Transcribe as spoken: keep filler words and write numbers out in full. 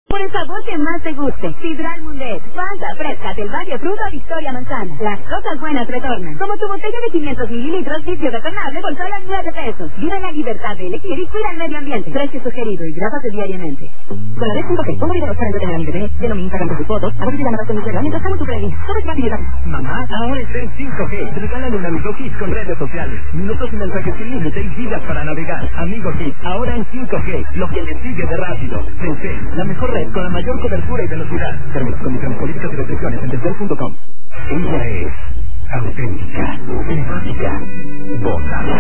Por el sabor que más te guste. Sidral Mundet. Fanta fresca del Valle Fruta Victoria Manzana. Las cosas buenas retornan. Como tu botella de quinientos mililitros vidrio retornable por solo nueve pesos. Vive la libertad de elegir y cuida el medio ambiente. Precio sugerido y grábate diariamente. Con la red cinco G, ¿cómo liberar para entretener a mi bebé? Lleno mi Instagram con sus fotos. A ver si llamadas con mi celular mientras hago tu previa. Todo es rápido y rápido. Mamá, ahora está en cinco G. Regálale un Amigo Hit con redes sociales. Minutos y mensajes sin límite y gigas para navegar. Amigo Hit, ahora en cinco G. Lo que le sigue de rápido. Telcel, la mejor red con la mayor cobertura y velocidad. Términos, condiciones, políticas y restricciones en telcel punto com. Ella es auténtica, simpática, vota.